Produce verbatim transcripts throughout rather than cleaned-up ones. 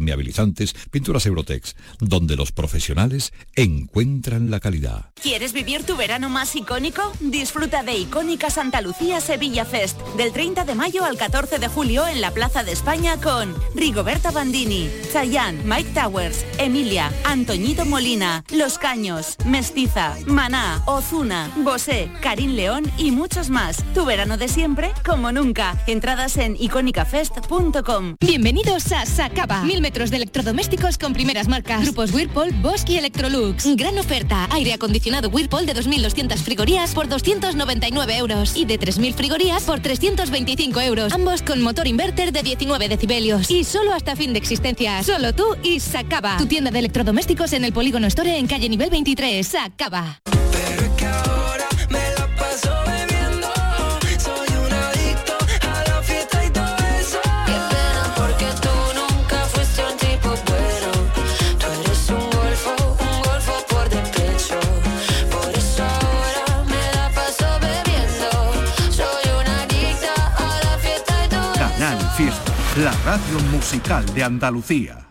impermeabilizantes, pinturas Eurotex, donde los profesionales encuentran la calidad. ¿Quieres vivir tu verano más icónico? Disfruta de Icónica Santa Lucía Sevilla Fest, del treinta de mayo al catorce de julio en la Plaza de España con Rigoberta Bandini, Chayanne, Mike Towers, Emilia, Antoñito Molina, Los Caños, Mestiza, Maná, Ozuna, Bosé, Karim León y muchos más. Tu verano de siempre como nunca. Entradas en icónica fest punto com. Bienvenidos a Sacaba. Mil metros de electrodomésticos con primeras marcas. Grupos Whirlpool, Bosch y Electrolux. Gran oferta. Aire acondicionado Whirlpool de dos mil doscientas frigorías por doscientos noventa y nueve euros. Y de tres mil frigorías por trescientos veinticinco euros. Ambos con motor inverter de diecinueve decibelios. Y solo hasta fin de existencia. Solo tú y Sacaba. Tu tienda de electrodomésticos en el Polígono Store en calle nivel veintitrés. Sacaba. Pero es que ahora me la paso bebiendo. Soy un adicto a la fiesta y todo eso. Qué pena porque tú nunca fuiste un tipo bueno. Tú eres un golfo, un golfo por despecho. Por eso ahora me la paso bebiendo. Soy una adicta a la fiesta y todo eso. Canal Fiesta, la radio musical de Andalucía.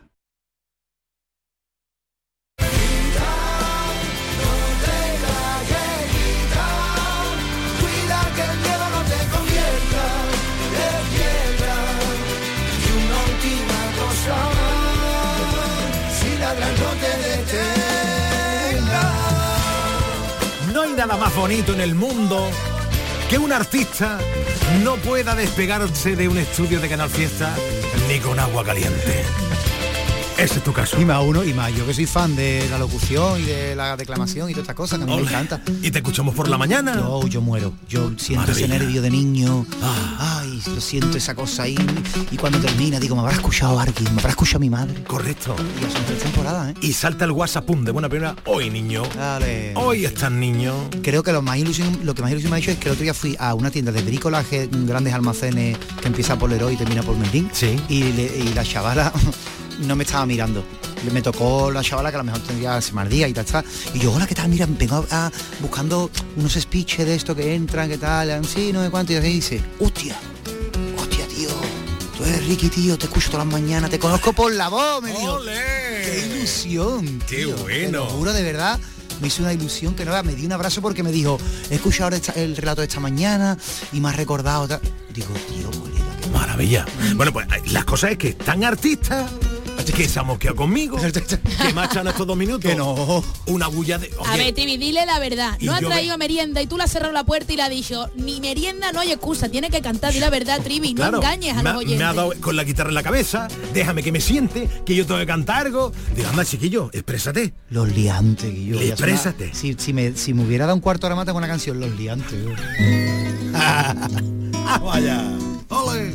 No hay nada más bonito en el mundo que un artista no pueda despegarse de un estudio de Canal Fiesta ni con agua caliente. Ese es tu caso. Y más uno, y más yo que soy fan de la locución y de la declamación y todas estas cosas, que a mí me encanta. ¿Y te escuchamos por la mañana? Yo, yo muero. Yo siento Maravilla. ese nervio de niño. Ah. Ay, lo siento esa cosa ahí. Y cuando termina, digo, me habrá escuchado alguien, me habrá escuchado mi madre. Correcto. Y ya son tres temporadas, ¿eh? Y salta el WhatsApp, pum, de buena primera. Hoy, niño. Dale. Hoy estás, niño. Creo que lo más ilusión, lo que más ilusión me ha hecho es que el otro día fui a una tienda de bricolaje, grandes almacenes, que empieza por Leroy y termina por Merlín. Sí. Y, le- y la chavala no me estaba mirando. Me tocó la chavala que a lo mejor tendría semardía y tal, tal. Y yo, hola, ¿qué tal? Mira, vengo a, a- buscando unos speeches de esto que entran, ¿qué tal? Sí, no sé cuánto. Y así dice, hostia, hostia, tío. Tú eres Ricky, tío, te escucho todas las mañanas, te conozco por la voz, me dijo. ¡Ole! ¡Qué ilusión! ¡Qué tío! bueno! Te lo juro, de verdad, me hizo una ilusión que no veas. Me dio un abrazo porque me dijo, he escuchado ahora esta- el relato de esta mañana y me ha recordado tal. Digo, tío, colega, qué Maravilla. Bueno, pues las cosas es que están artistas que se ha mosqueado conmigo, que marchan estos dos minutos. Que no. Una bulla de... A ver, Tibi, dile la verdad. Y No ha yo traído me- merienda y tú le has cerrado la puerta y le has dicho, ni merienda no hay excusa, tiene que cantar, di la verdad, Trivi, no Claro, engañes a me, los ha- oyentes. me ha dado con la guitarra en la cabeza, déjame que me siente, que yo tengo que cantar algo. Digo, anda, chiquillo, exprésate. Los liantes, que yo voy a sonar- Exprésate. Si, si, me, si me hubiera dado un cuarto hora mata con una canción, Los liantes. yo. Ah, vaya. Ole.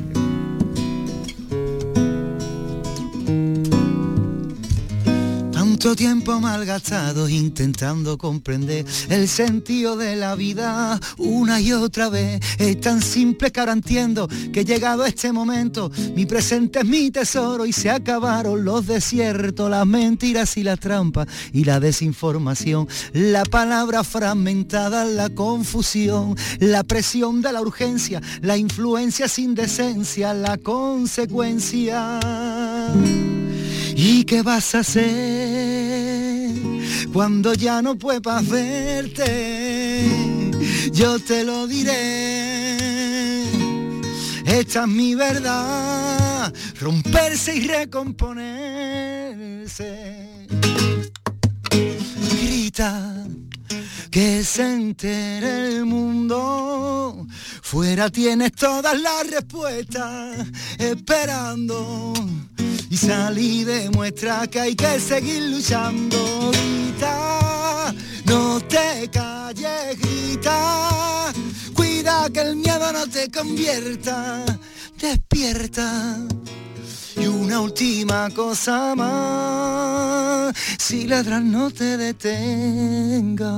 Tanto tiempo malgastado intentando comprender el sentido de la vida una y otra vez. Es tan simple que ahora entiendo que llegado este momento mi presente es mi tesoro y se acabaron los desiertos, las mentiras y las trampas y la desinformación, la palabra fragmentada, la confusión, la presión de la urgencia, la influencia sin decencia, la consecuencia. ¿Y qué vas a hacer cuando ya no puedas verte? Yo te lo diré. Esta es mi verdad. Romperse y recomponerse. Grita, que se entere el mundo. Fuera tienes todas las respuestas esperando. Y salí y demuestra que hay que seguir luchando. Grita, no te calles, grita. Cuida que el miedo no te convierta. Despierta. Y una última cosa más, si ladras no te detengas.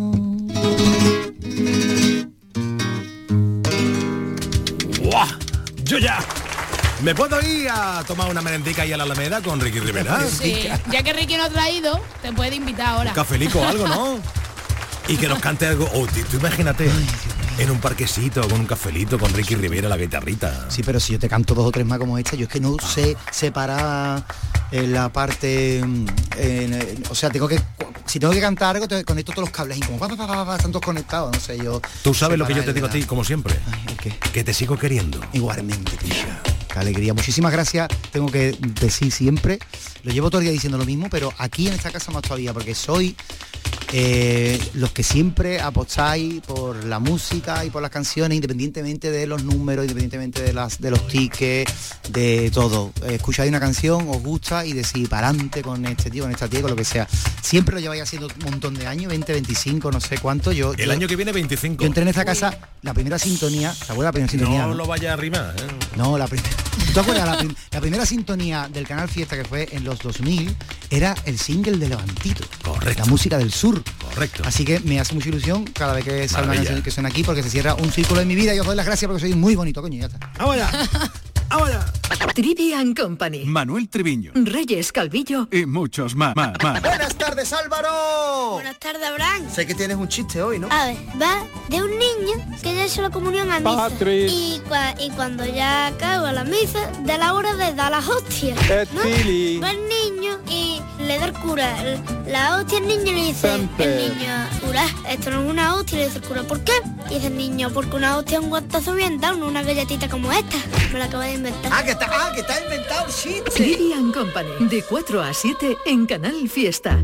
¡Buah! Yo ya. ¿Me puedo ir a tomar una merendica y a la Alameda con Ricky Rivera? Sí, ya que Ricky no ha traído, te puede invitar ahora. Un cafelico o algo, ¿no? Y que nos cante algo. Oh, tú, tú imagínate. en un parquecito, con un cafelito, con Ricky Rivera, la guitarrita. Sí, pero si yo te canto dos o tres más como esta, yo es que no sé separar en la parte... En, en, o sea, tengo que... Si tengo que cantar algo, te conecto todos los cables y como pa, pa, pa, pa, pa, están todos conectados, no sé, yo... Tú sabes lo que yo te digo a ti, como siempre. Ay, ¿qué? Que te sigo queriendo. Igualmente, Tisha. Qué alegría. Muchísimas gracias. Tengo que decir siempre, lo llevo todo el día diciendo lo mismo, pero aquí en esta casa más todavía, porque soy eh, los que siempre apostáis por la música y por las canciones, independientemente de los números, independientemente de las de los tickets, de todo. Eh, escucháis una canción, os gusta y decís para adelante con este tío, con esta tía, con lo que sea. Siempre lo lleváis haciendo un montón de años, veinte, veinticinco, no sé cuánto. Yo, el yo, año que viene veinticinco. Yo entré en esta casa, la primera sintonía, ¿te acuerdas la primera sintonía? No, ¿no? lo vaya a arrimar, ¿eh? No, la primera. ¿Te acuerdas? La, prim la primera sintonía del Canal Fiesta, que fue en los dos mil, era el single de Levantito. Correcto. La música del sur. Correcto. Así que me hace mucha ilusión cada vez que sale una Maravilla. canción que suena aquí, porque se cierra un círculo en mi vida y os doy las gracias porque soy muy bonito, coño, ya está. ¡Ahora! ¡Ahora! Trivian Company. Manuel Triviño. Reyes Calvillo. Y muchos más, más, más. Buenas tardes, Álvaro. Buenas tardes, Abraham. Sé que tienes un chiste hoy, ¿no? A ver, va de un niño que ya hizo la comunión a misa. Y, cua y cuando ya acaba la misa, de la hora de dar las hostias, ¿no? Va el niño y le da el cura la hostia al niño y le dice el niño, cura, esto no es una hostia. Y le dice el cura, ¿por qué? Y dice el niño, porque una hostia es un guantazo bien dado, no una galletita como esta. Me la acabo de inventar. Ah, que está, ah, que está inventado el chiste. Trivian Company. De cuatro a siete en Canal Fiesta.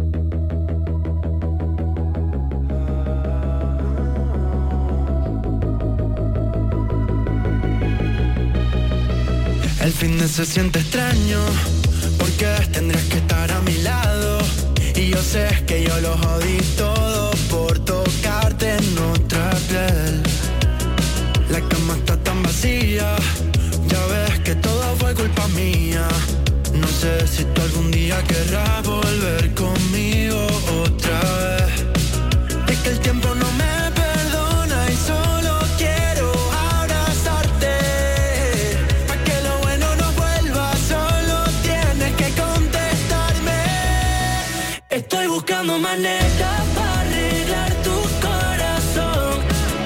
El fin de se siente extraño, porque tendrías que estar a mi lado. Y yo sé que yo lo jodí todo por tocarte en otra piel. La cama está tan vacía, ya ves que todo fue culpa mía. No sé si tú algún día querrás volver conmigo otra vez. Es que el tiempo no me perdona y solo quiero abrazarte. Pa' que lo bueno no vuelva, solo tienes que contestarme. Estoy buscando maneras para arreglar tu corazón,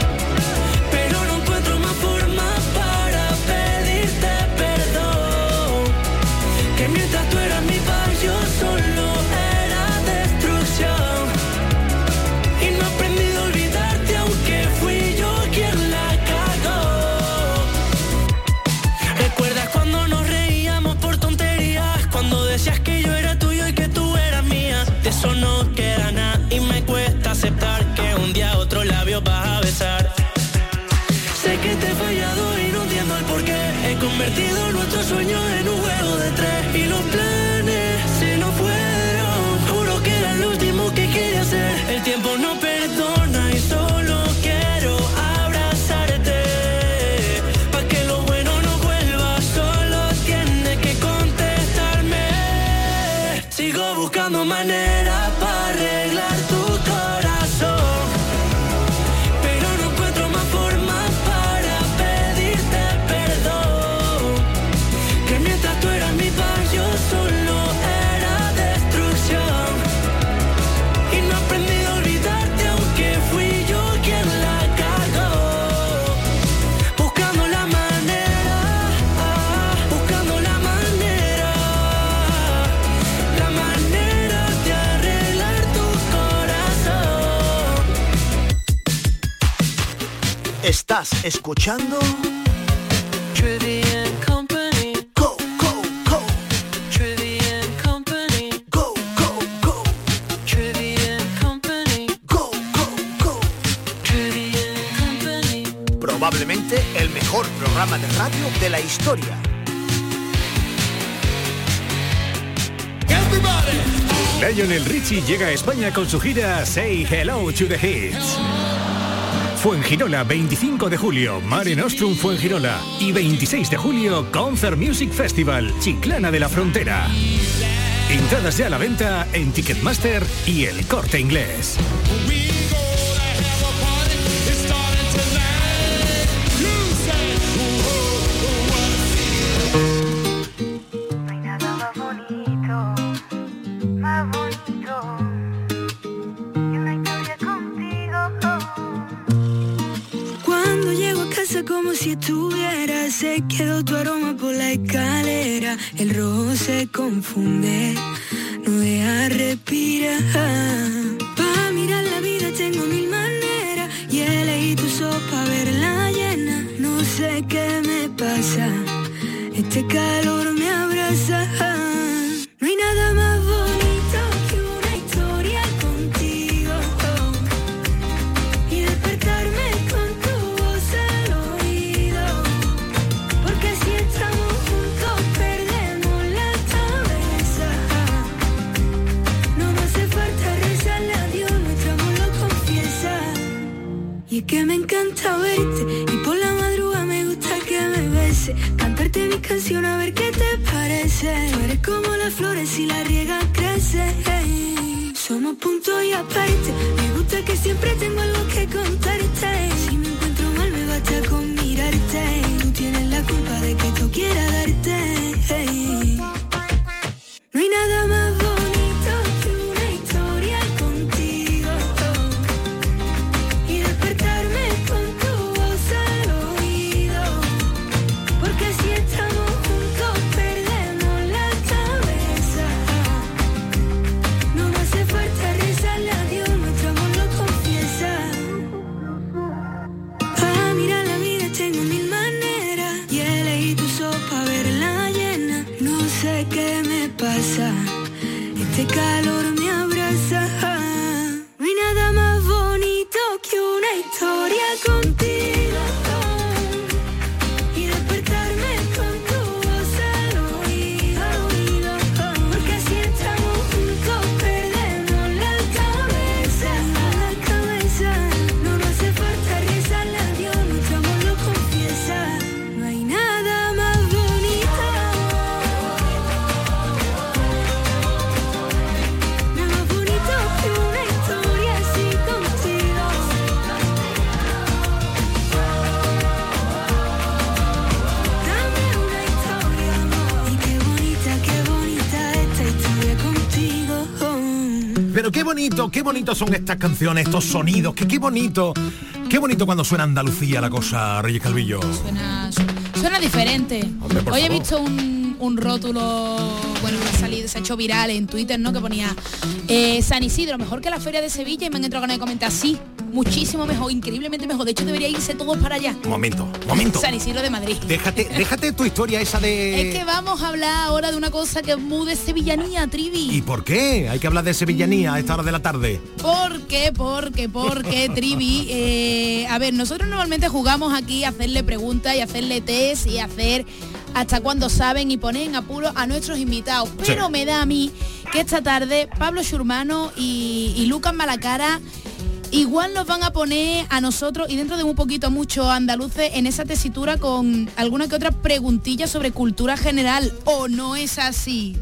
pero no encuentro más forma para pedirte perdón. Que mientras tú eras mi paz, yo solo era destrucción. Y no he aprendido a olvidarte, aunque fui yo quien la cagó. ¿Recuerdas cuando nos reíamos por tonterías? Cuando decías que yo era tuyo y que tú eras mía. De eso no queda nada y me cuesta aceptar que un día otro labio vas a besar. Sé que te he fallado y no entiendo el porqué. He convertido nuestros sueños en un juego de tres y los planes se nos fueron. Juro que era lo último que quería hacer. El tiempo no perdona y solo quiero abrazarte. Pa' que lo bueno no vuelva, solo tienes que contestarme. Sigo buscando maneras para arreglar tu corazón, pero no encuentro más forma para pedirte perdón. Que mientras tú eras mi paz, yo solo era destrucción. Y no he aprendido a olvidarte, aunque fui yo quien la cagó. Buscando la manera, buscando la manera, la manera de arreglar tu corazón. Estás escuchando Trivian Company, Go, Go, Go, Trivian Company, Go, Go, Go, Trivian Company, Go, Go, Go. Trivian Company. Probablemente el mejor programa de radio de la historia. Lionel Richie llega a España con su gira Say Hello to the Hits. Fuengirola, veinticinco de julio, Mare Nostrum Fuengirola. Y veintiséis de julio, Concert Music Festival, Chiclana de la Frontera. Entradas ya a la venta en Ticketmaster y El Corte Inglés. Más bonito que una historia contigo. como si estuviera, se quedó tu aroma por la escalera. El rojo se confunde, no deja respirar. Pa' mirar la vida tengo mil maneras y elegí tu sopa verla llena. No sé qué me pasa, este calor me abraza. No hay nada más bonito que una historia contigo y despertarme con tu voz al oído, porque si estamos juntos perdemos la cabeza. No me hace falta rezarle a Dios, nuestro amor lo confiesa. Y es que me encanta verte y por la madrugada me gusta que me beses, cantarte mis canciones a ver qué te parece. Tú eres como las flores y la riega crece. Hey. Somos punto y aparte, me gusta que siempre tengo algo que contarte. Si me encuentro mal me basta con mirarte. Tú tienes la culpa de que tú quieras darte. Hey. No hay nada más bonito que una historia contigo y despertarme con tu voz al oído, porque si estamos juntos perdemos la cabeza. No me hace falta rezarle a Dios, nuestro amor lo confiesa. Para mirar la vida tengo mil maneras y elegí tu sopa verla llena. No sé qué me pasa, este calor me abraza. No hay nada más bonito que una historia contigo y despertarme con tu voz al oído, oído, porque si estamos juntos perdemos la cabeza, la cabeza. No nos hace falta rezarle a Dios, nuestro amor lo confiesa. No hay nada más bonito, nada más bonito que una historia así contigo. Dame una historia, amor, y qué bonita, qué bonita esta historia contigo. Pero qué bonito, qué bonito son estas canciones, estos sonidos, que qué bonito, qué bonito cuando suena Andalucía la cosa, Reyes Calvillo. Suena, suena diferente. Hombre, por Hoy he favor. visto un, un rótulo, bueno, que ha salido, se ha hecho viral en Twitter, ¿no? Que ponía eh, San Isidro, mejor que la Feria de Sevilla, y me han entrado ganas de comentar, sí, muchísimo mejor, increíblemente mejor. De hecho, debería irse todos para allá. Momento, momento. San Isidro de Madrid. Déjate, déjate tu historia esa de... Es que vamos a hablar ahora de una cosa que es muy de sevillanía, Trivi. ¿Y por qué? Hay que hablar de sevillanía a esta hora de la tarde. ¿Por qué? Porque, porque, Trivi, eh, a ver, nosotros normalmente jugamos aquí a hacerle preguntas y hacerle test y hacer hasta cuando saben y ponen en apuro a nuestros invitados. Pero Sí. me da a mí que esta tarde Pablo Xurmano y, y Lucas Malacara igual nos van a poner a nosotros y dentro de un poquito a muchos andaluces en esa tesitura con alguna que otra preguntilla sobre cultura general. ¿O no es así?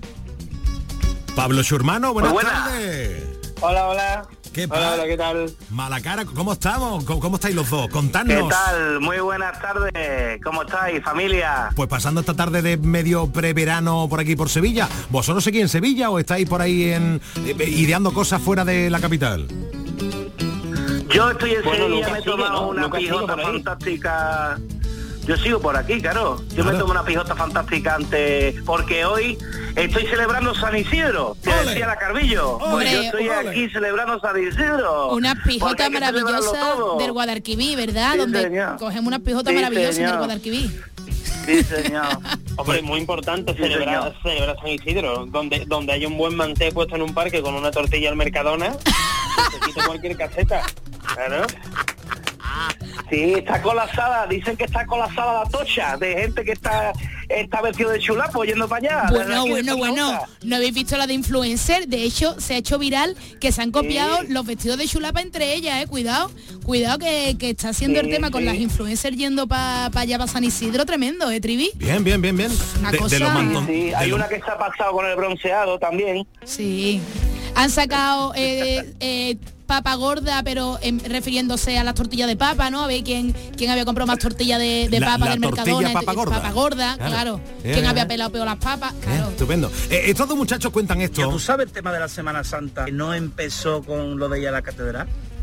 Pablo Xurmano, buenas Muy buena. tardes. Hola, hola. ¿Qué Hola, pasa? hola, ¿qué tal? Malacara, ¿cómo estamos? ¿Cómo, cómo estáis los dos? Contadnos. ¿Qué tal? Muy buenas tardes. ¿Cómo estáis, familia? Pues pasando esta tarde de medio preverano por aquí por Sevilla. ¿Vosotros seguís en Sevilla o estáis por ahí en eh, ideando cosas fuera de la capital? Yo estoy en Bueno, Sevilla, Lucas me he sigue, tomado ¿no? una Lucas sigue pijota por ahí. fantástica. Yo sigo por aquí, claro. Yo Claro. me tomo una pijota fantástica antes, porque hoy estoy celebrando San Isidro, que ¡Ole! decía la Carvillo. Pues ¡Ole! yo estoy ¡Ole! aquí celebrando San Isidro. Una porque pijota hay que celebrarlo maravillosa todo. del Guadalquivir, ¿verdad? Sí, Donde señor. cogemos unas pijotas Sí, maravillosas en el señor. Guadalquivir. Sí, señor. Hombre, muy importante Sí, celebrar, señor. celebrar San Isidro, donde donde hay un buen manté puesto en un parque con una tortilla al Mercadona, se quita cualquier caseta. Claro. Sí, está colapsada, dicen que está colapsada la tocha de gente que está está vestido de chulapo yendo para allá. desde Bueno, aquí, bueno, desde bueno, Zaragoza. no habéis visto la de influencer, de hecho se ha hecho viral que se han copiado Sí. los vestidos de chulapa entre ellas, eh, cuidado, cuidado que, que está haciendo Sí, el tema con sí. las influencers yendo para allá, para San Isidro, tremendo, eh, Trivi. Bien, bien, bien, bien. Una De, de cosa- los mantón- Sí, de hay los- una que se ha pasado con el bronceado también. Sí. Han sacado eh, eh, papa gorda, pero em, refiriéndose a las tortillas de papa, ¿no? A ver quién, quién había comprado más tortilla de, de La- papa la del tortilla Mercadona. papa gorda. Papa gorda, Claro. claro. Eh, ¿Quién eh, había eh. pelado peor las papas? Eh, Claro. estupendo. Eh, estos dos muchachos cuentan esto. ¿Tú sabes el tema de la Semana Santa? ¿No empezó con lo de ir a la catedral?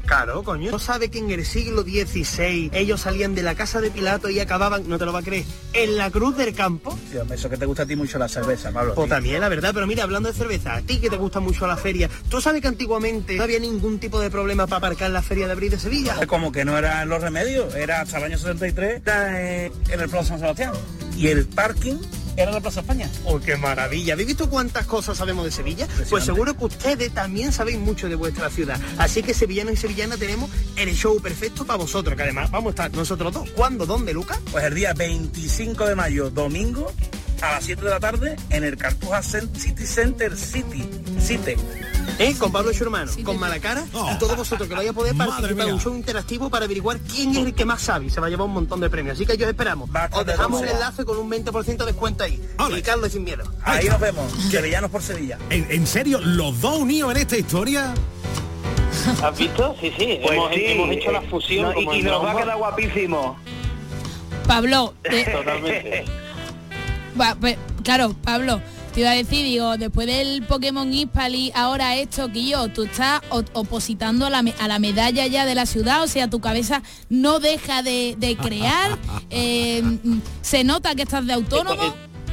Claro, coño. ¿No sabe que en el siglo dieciséis ellos salían de la casa de Pilato y acababan, no te lo va a creer, en la Cruz del Campo? Tío, eso que te gusta a ti mucho la cerveza, Pablo. Pues también, la verdad, pero mira, hablando de cerveza, a ti que te gusta mucho la feria, ¿tú sabes que antiguamente no había ningún tipo de problema para aparcar en la Feria de Abril de Sevilla? Como que no eran los Remedios, era hasta el año setenta y tres en el Plaza San Sebastián. Y el parking era la Plaza España. ¡Oh, qué maravilla! ¿Habéis visto cuántas cosas sabemos de Sevilla? Pues seguro que ustedes también sabéis mucho de vuestra ciudad. Así que sevillanos y sevillanas tenemos el show perfecto para vosotros, que además vamos a estar nosotros dos. ¿Cuándo? ¿Dónde, Lucas? Pues el día veinticinco de mayo, domingo, a las siete de la tarde, en el Cartuja City Center City. City. ¿Eh? Con Pablo Schurmano, sí, con Malacara oh, y todos vosotros que vais a poder participar en un show interactivo para averiguar quién es el que más sabe y se va a llevar un montón de premios. Así que yo esperamos. Os dejamos el enlace con un veinte por ciento de descuento ahí. Y Carlos sin miedo. Ahí, ahí nos vemos. Sevillanos por Sevilla. ¿En, ¿En serio? ¿Los dos unidos en esta historia? ¿Has visto? Sí, sí. Pues hemos, sí, hemos hecho la fusión. No, y, y nos va a quedar guapísimo. Pablo. Eh, Totalmente. Va, pues, claro, Pablo. Te iba a decir, digo, después del Pokémon Hispali, ahora esto, que yo, tú estás opositando a la, a la medalla ya de la ciudad, o sea, tu cabeza no deja de, de crear, eh, se nota que estás de autónomo.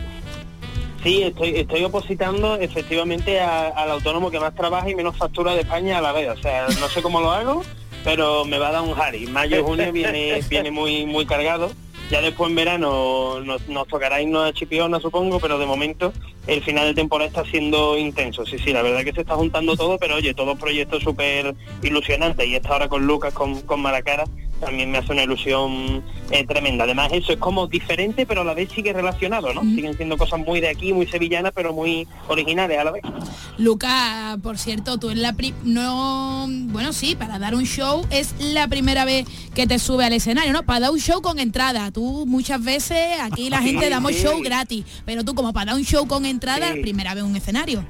Sí, estoy, estoy opositando efectivamente a, al autónomo que más trabaja y menos factura de España a la vez, o sea, no sé cómo lo hago, pero me va a dar un Harry. Mayo y junio viene, viene muy, muy cargado. Ya después en verano nos, nos tocará irnos a Chipiona, supongo, pero de momento el final de temporada está siendo intenso. Sí, sí, la verdad que se está juntando todo, pero oye, todos proyectos súper ilusionantes. Y esta hora con Lucas, con, con Malacara, también me hace una ilusión eh, tremenda. Además, eso es como diferente, pero a la vez sigue relacionado, ¿no? Mm. Siguen siendo cosas muy de aquí, muy sevillanas, pero muy originales a la vez. Lucas, por cierto, tú es la pri no, bueno, sí, para dar un show es la primera vez que te sube al escenario, ¿no? Para dar un show con entrada. Tú muchas veces aquí la gente sí, damos sí. show gratis, pero tú como para dar un show con entrada, sí. primera vez un escenario.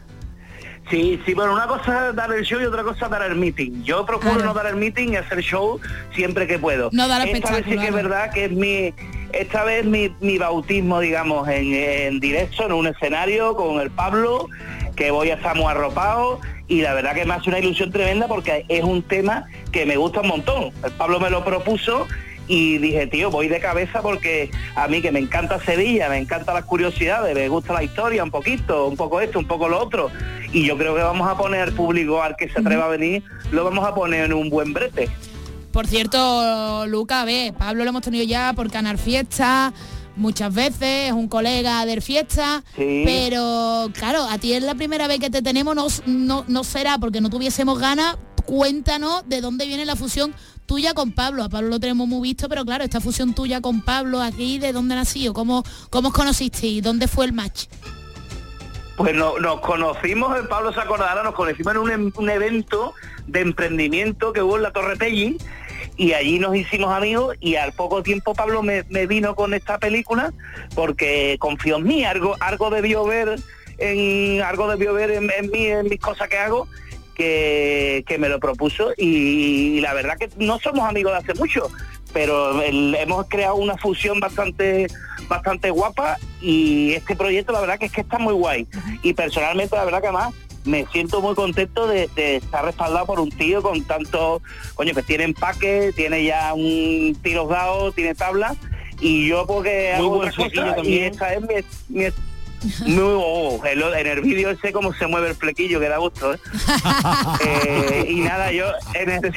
Sí, sí, bueno, una cosa es dar el show y otra cosa es dar el meeting. Yo procuro claro. no dar el meeting y hacer show siempre que puedo. No dar el Esta vez sí que es verdad que es mi, esta vez mi, mi bautismo, digamos, en, en directo, en un escenario con el Pablo, que voy a estar muy arropado, y la verdad que me hace una ilusión tremenda porque es un tema que me gusta un montón. El Pablo me lo propuso y dije, tío, voy de cabeza porque a mí que me encanta Sevilla, me encantan las curiosidades, me gusta la historia un poquito, un poco esto, un poco lo otro, y yo creo que vamos a poner al público al que se atreva a venir, lo vamos a poner en un buen brete. Por cierto, Luca, ve, Pablo lo hemos tenido ya por Canal Fiesta muchas veces, es un colega del Fiesta, sí. pero claro, a ti es la primera vez que te tenemos, no, no, no será porque no tuviésemos ganas. Cuéntanos de dónde viene la fusión tuya con Pablo. A Pablo lo tenemos muy visto, pero claro, esta fusión tuya con Pablo aquí, ¿de dónde nació? ¿Cómo, cómo os conocisteis? ¿Dónde fue el match? Pues no, nos conocimos, el Pablo se acordará, nos conocimos en un, un evento de emprendimiento que hubo en la Torre Tellín, y allí nos hicimos amigos, y al poco tiempo Pablo me, me vino con esta película porque confió en mí, algo, algo debió ver en algo debió ver en, en mí, en mis cosas que hago, que, que me lo propuso, y, y la verdad que no somos amigos de hace mucho, pero el, hemos creado una fusión bastante bastante guapa, y este proyecto la verdad que es que está muy guay, y personalmente la verdad que además me siento muy contento de, de estar respaldado por un tío con tanto, coño, que tiene empaque, tiene ya un tiros dados, tiene tabla, y yo porque muy hago otra cosa, y esta es mi, mi muy, oh, el, en el vídeo ese cómo se mueve el flequillo, que da gusto, ¿eh? eh, y nada, yo en el,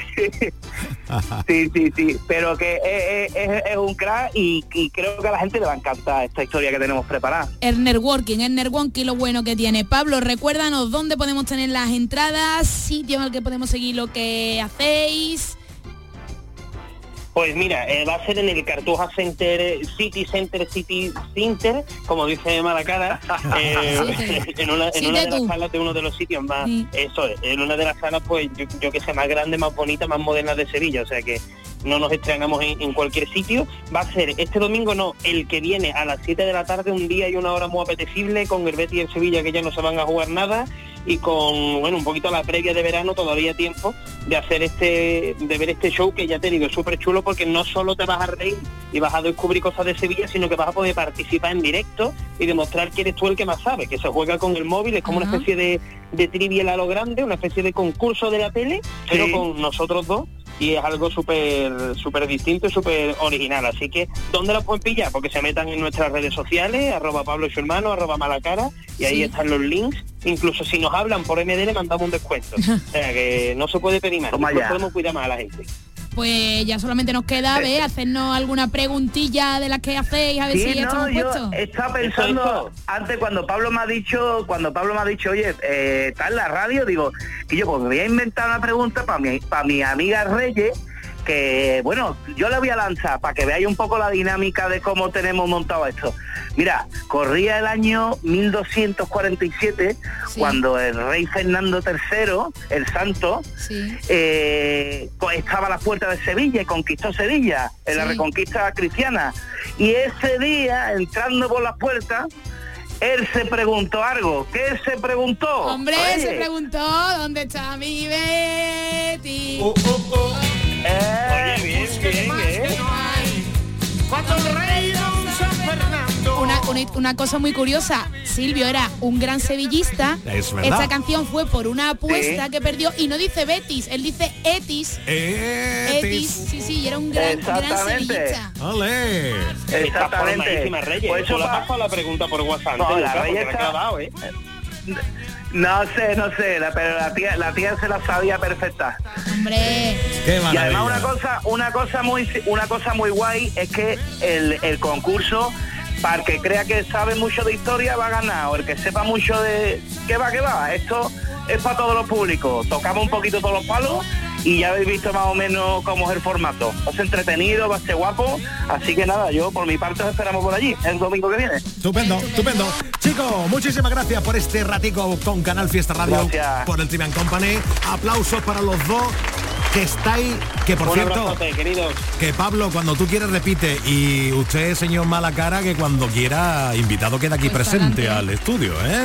sí, sí, sí, pero que es, es, es un crack, y, y creo que a la gente le va a encantar esta historia que tenemos preparada. El networking, el networking, lo bueno que tiene. Pablo, recuérdanos dónde podemos tener las entradas, sitio en el que podemos seguir lo que hacéis. Pues mira, eh, va a ser en el Cartuja Center, City Center, City Center, como dice Malacara, eh, sí, en una, en una de las salas de uno de los sitios más, sí. eso es, en una de las salas, pues yo, yo que sé, más grande, más bonita, más moderna de Sevilla, o sea que no nos estrenamos en, en cualquier sitio. Va a ser este domingo, no, el que viene a las siete de la tarde, un día y una hora muy apetecible, con el Betis en Sevilla, que ya no se van a jugar nada, y con, bueno, un poquito a la previa de verano todavía tiempo de hacer este, de ver este show que ya te digo, es súper chulo porque no solo te vas a reír y vas a descubrir cosas de Sevilla, sino que vas a poder participar en directo y demostrar que eres tú el que más sabe, que se juega con el móvil, es como uh-huh. una especie de, de trivial a lo grande, una especie de concurso de la tele, pero sí. con nosotros dos. Y es algo súper súper distinto y súper original. Así que, ¿dónde lo pueden pillar? Porque se metan en nuestras redes sociales, arroba Pablo su hermano, arroba Malacara, y ahí sí. están los links. Incluso si nos hablan por M D le mandamos un descuento. O sea que no se puede pedir más, no podemos cuidar más a la gente. Pues ya solamente nos queda ver, ¿eh? hacernos alguna preguntilla de las que hacéis, a ver sí, si no, estamos yo puestos. Estaba pensando eso, eso. antes cuando Pablo me ha dicho, cuando Pablo me ha dicho, oye, eh, está en la radio, digo, que yo pues me voy a inventar una pregunta para mi, para mi amiga Reyes, que bueno, yo le voy a lanzar para que veáis un poco la dinámica de cómo tenemos montado esto. Mira, corría el año mil doscientos cuarenta y siete, sí. cuando el rey Fernando tercero, el santo, sí. eh, estaba a las puertas de Sevilla y conquistó Sevilla, en sí. la reconquista cristiana. Y ese día, entrando por las puertas, él se preguntó algo. ¿Qué se preguntó? Hombre, Oye. se preguntó, ¿dónde está mi Betty? Oh, oh, oh. Eh, Oye, bien, bien, bien. Cuando el rey don San Fernando. Una, una, una cosa muy curiosa, Silvio era un gran sevillista. Es verdad. Esta canción fue por una apuesta sí. que perdió y no dice Betis, él dice Etis. Etis. Etis, sí, sí, y era un gran, gran sevillista. ¡Ole! Exactamente. Reyes. Por eso la pa... paso a la pregunta por WhatsApp. No, ¿sí? la Claro, Reyes está... dado, ¿eh? No sé, no sé, la, pero la tía, la tía se la sabía perfecta. Hombre. Qué y además una cosa, una cosa muy, una cosa muy guay es que el, el concurso, para el que crea que sabe mucho de historia va a ganar, o el que sepa mucho de qué va, qué va. Esto es para todos los públicos. Tocamos un poquito todos los palos y ya habéis visto más o menos cómo es el formato. Es entretenido, va a ser guapo, así que nada, yo por mi parte os esperamos por allí el domingo que viene. Estupendo, estupendo. Chicos, muchísimas gracias por este ratico con Canal Fiesta Radio, gracias. por el Trivian Company. Aplausos para los dos que estáis, que por Un cierto, abrazote, queridos. que Pablo, cuando tú quieres repite, y usted, señor Malacara, que cuando quiera, invitado queda aquí pues presente al estudio, ¿eh?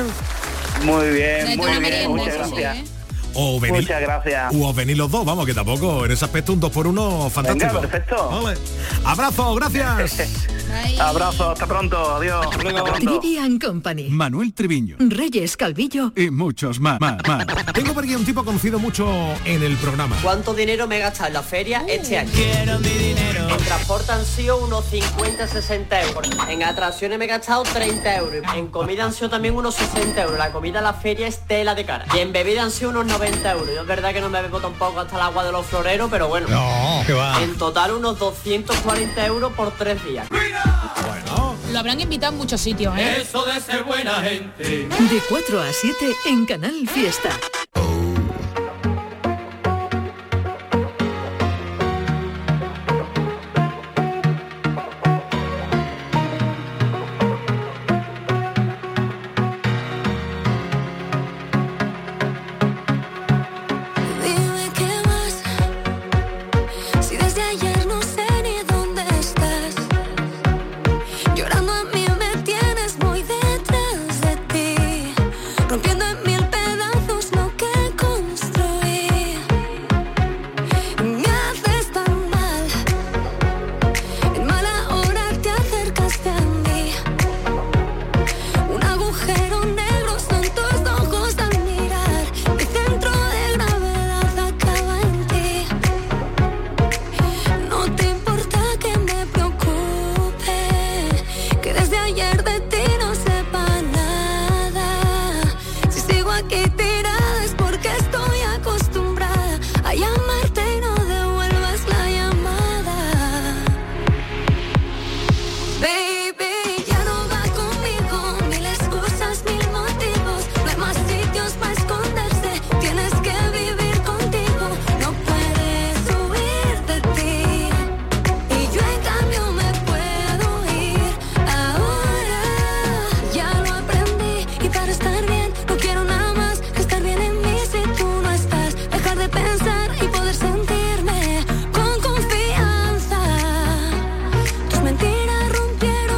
Muy bien, muy bien, muchas gracias. Sí, ¿eh? O venir, Muchas gracias. O venir los dos, vamos, que tampoco, en ese aspecto un dos por uno fantástico. Venga, perfecto. Vale. Abrazo, gracias. Abrazo, hasta pronto, adiós. Hasta pronto. Trivian Company. Manuel Triviño. Reyes Calvillo. Y muchos más, más, más. Tengo por aquí un tipo conocido mucho en el programa. ¿Cuánto dinero me he gastado en la feria uh, este año? Quiero mi dinero. En transporte han sido unos cincuenta, sesenta euros. En atracciones me he gastado treinta euros. En comida han sido también unos sesenta euros. La comida en la feria es tela de cara. Y en bebida han sido unos noventa euros. Yo es verdad que no me bebo tampoco hasta el agua de los floreros, pero bueno. No, que va. En total unos doscientos cuarenta euros por tres días. Bueno. Lo habrán invitado en muchos sitios, ¿eh? Eso de ser buena gente. De cuatro a siete en Canal Fiesta.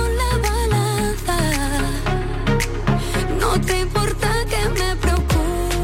No te importa que me preocupe.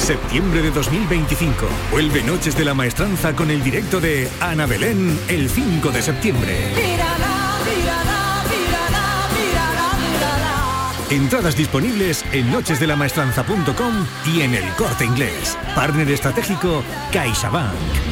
Septiembre de dos mil veinticinco. Vuelve Noches de la Maestranza con el directo de Ana Belén el cinco de septiembre. Entradas disponibles en noches de la maestranza punto com y en El Corte Inglés. Partner estratégico CaixaBank.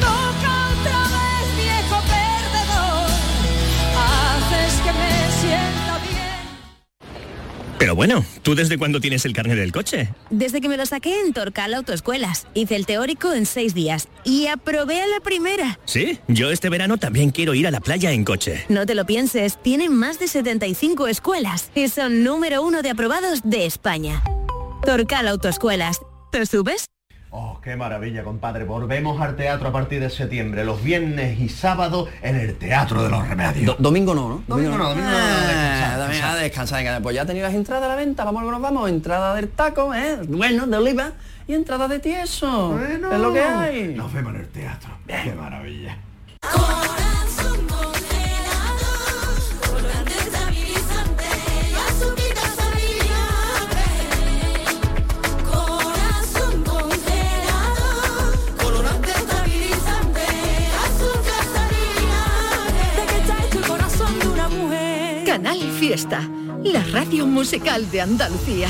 Pero bueno, ¿tú desde cuándo tienes el carnet del coche? Desde que me lo saqué en Torcal Autoescuelas. Hice el teórico en seis días y aprobé a la primera. ¿Sí? Yo este verano también quiero ir a la playa en coche. No te lo pienses, tienen más de setenta y cinco escuelas y son número uno de aprobados de España. Torcal Autoescuelas. ¿Te subes? Oh, qué maravilla, compadre. Volvemos al teatro a partir de septiembre, los viernes y sábados en el Teatro de los Remedios. Do- domingo no, ¿no? Domingo no, domingo no. Ah, domingo no, descansa, venga. Pues ya tenéis las entradas a la venta, vamos, nos vamos. Entrada del taco, ¿eh? Bueno, de oliva. Y entrada de tieso. Bueno, es lo que hay. Nos vemos en el teatro. Bien. Qué maravilla. Canal Fiesta, la radio musical de Andalucía.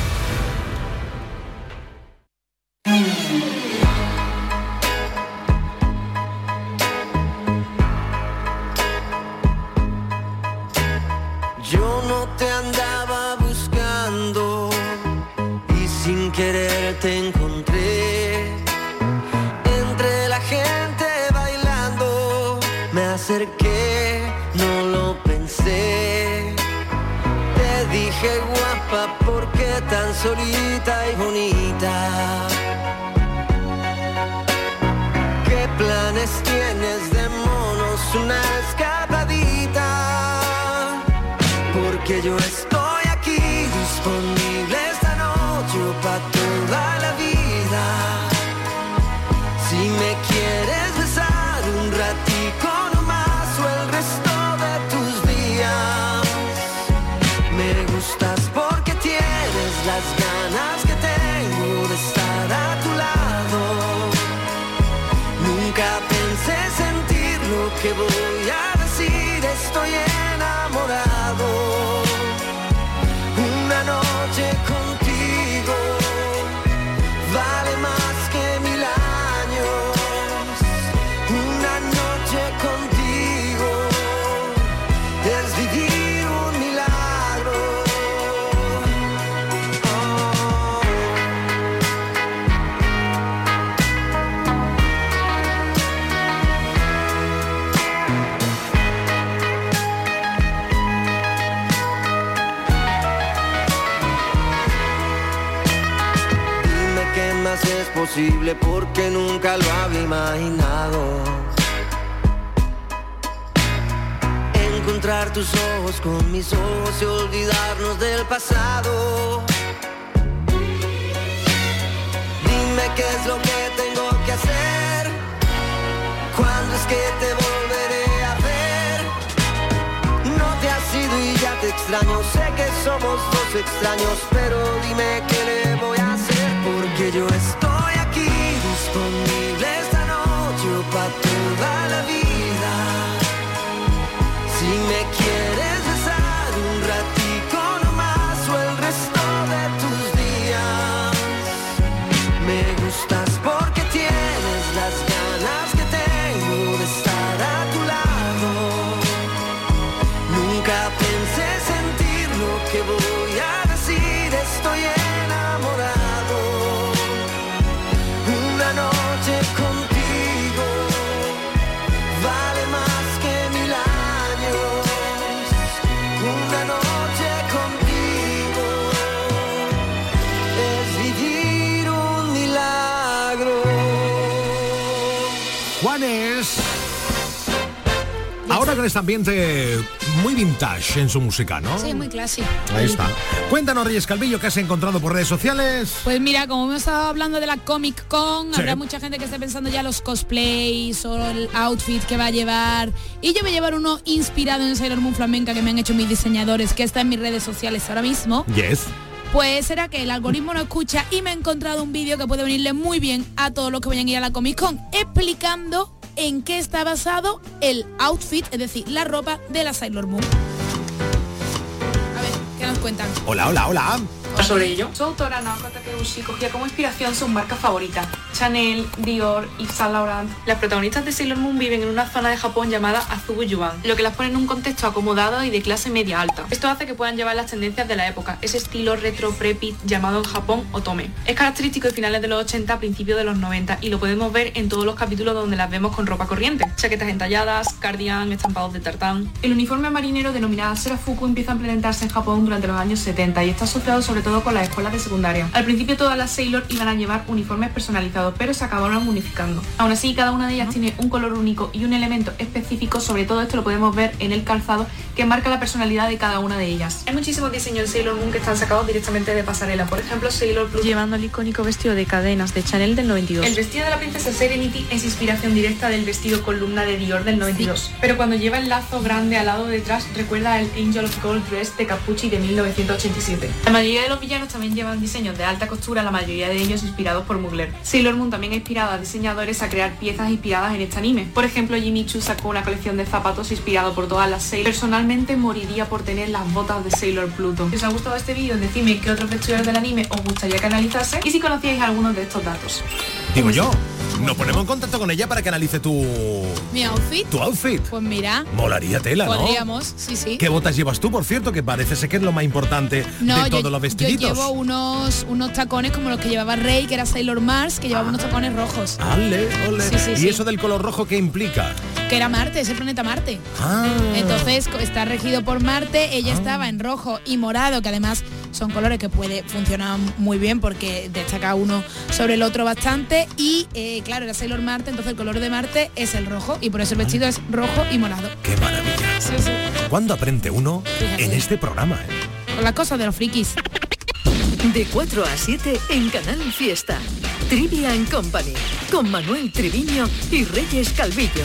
Yo no te andaba buscando y sin querer te encontré entre la gente bailando. Me acerqué, no lo pensé. Te dije guapa, ¿por qué tan solita y bonita? ¿Qué planes tienes de monos? Una escapadita. Porque yo estoy aquí disponible esta noche para toda la vida. Si me quieres besar un ratico nomás o el resto de tus días. Me gustas porque tienes las ganas que tengo de estar a tu lado. Nunca pensé sentir lo que voy a decir, estoy enamorado. Una noche contigo vale más que mil años. Una noche contigo es vivir un milagro. Oh. Dime qué más es posible porque nunca lo había imaginado. Encontrar tus ojos con mis ojos y olvidarnos del pasado. Dime qué es lo que tengo que hacer. ¿Cuándo es que te volveré a ver? No te has ido y ya te extraño. Sé que somos dos extraños, pero dime qué le voy a hacer. Porque yo estoy aquí disponible esta noche para toda la vida. Si me quieres besar un ratico nomás o el resto de tus días. Me gustas porque tienes las ganas que tengo de estar a tu lado. Nunca pensé sentir lo que voy a decir, estoy enamorado. Una noche contigo vale más que mil años. Una noche contigo es vivir un milagro. Juanes. Ahora con este ambiente muy vintage en su música, ¿no? Sí, muy clásico. Ahí está. Cuéntanos, Reyes Calvillo, ¿qué has encontrado por redes sociales? Pues mira, como hemos estado hablando de la Comic Con, Sí. habrá mucha gente que esté pensando ya los cosplays o el outfit que va a llevar. Y yo voy a llevar uno inspirado en Sailor Moon Flamenca que me han hecho mis diseñadores, que está en mis redes sociales ahora mismo. Yes. Pues será que el algoritmo no escucha y me he encontrado un vídeo que puede venirle muy bien a todos los que vayan a ir a la Comic Con, explicando en qué está basado el outfit, es decir, la ropa de la Sailor Moon. A ver, ¿qué nos cuentan? Hola, hola, hola. Sobre ello, su autora Naoko Takeuchi cogía como inspiración sus marcas favoritas, Chanel, Dior y Saint Laurent. Las protagonistas de Sailor Moon viven en una zona de Japón llamada Azubu-Yuan, lo que las pone en un contexto acomodado y de clase media alta. Esto hace que puedan llevar las tendencias de la época, ese estilo retro preppy llamado en Japón otome. Es característico de finales de los ochenta, principios de los noventa, y lo podemos ver en todos los capítulos donde las vemos con ropa corriente, chaquetas entalladas, cardigan, estampados de tartán. El uniforme marinero denominado Serafuku empieza a implementarse en Japón durante los años setenta y está asociado sobre todo con las escuelas de secundaria. Al principio todas las Sailor iban a llevar uniformes personalizados, pero se acabaron unificando. Aún así, cada una de ellas tiene un color único y un elemento específico. Sobre todo esto lo podemos ver en el calzado, que marca la personalidad de cada una de ellas. Hay muchísimos diseños en Sailor Moon que están sacados directamente de pasarela. Por ejemplo, Sailor Plus llevando el icónico vestido de cadenas de Chanel del noventa y dos. El vestido de la princesa Serenity es inspiración directa del vestido columna de Dior del noventa y dos. Pero cuando lleva el lazo grande al lado detrás, recuerda el Angel of Gold Dress de Cappucci de mil novecientos ochenta y siete. La mayoría de los villanos también llevan diseños de alta costura, la mayoría de ellos inspirados por Mugler. Sailor Moon también ha inspirado a diseñadores a crear piezas inspiradas en este anime. Por ejemplo, Jimmy Choo sacó una colección de zapatos inspirado por todas las Sailor. Personalmente moriría por tener las botas de Sailor Pluto. Si os ha gustado este vídeo, decidme qué otros vestuarios del anime os gustaría que analizase y si conocíais algunos de estos datos. Digo yo, nos ponemos en contacto con ella para que analice tu... ¿Mi outfit? Tu outfit. Pues mira. Molaría tela, ¿no? Podríamos, sí, sí. ¿Qué botas llevas tú, por cierto? Que parece ser que es lo más importante no, de todos yo, los vestiditos. Yo llevo unos, unos tacones como los que llevaba Rey, que era Sailor Mars, que llevaba ah. unos tacones rojos. Ale, ole. Sí, sí, ¿Y sí. eso del color rojo qué implica? Que era Marte, es el planeta Marte. Ah. Entonces está regido por Marte. Ella ah. estaba en rojo y morado, que además son colores que puede funcionar muy bien porque destaca uno sobre el otro bastante. Y eh, claro, era Sailor Marte, entonces el color de Marte es el rojo y por eso el vestido es rojo y morado. ¡Qué maravilla! Sí, sí. ¿Cuándo aprende uno Fíjate. en este programa? Eh? Con las cosas de los frikis. De cuatro a siete en Canal Fiesta. Trivia and Company. Con Manuel Triviño y Reyes Calvillo.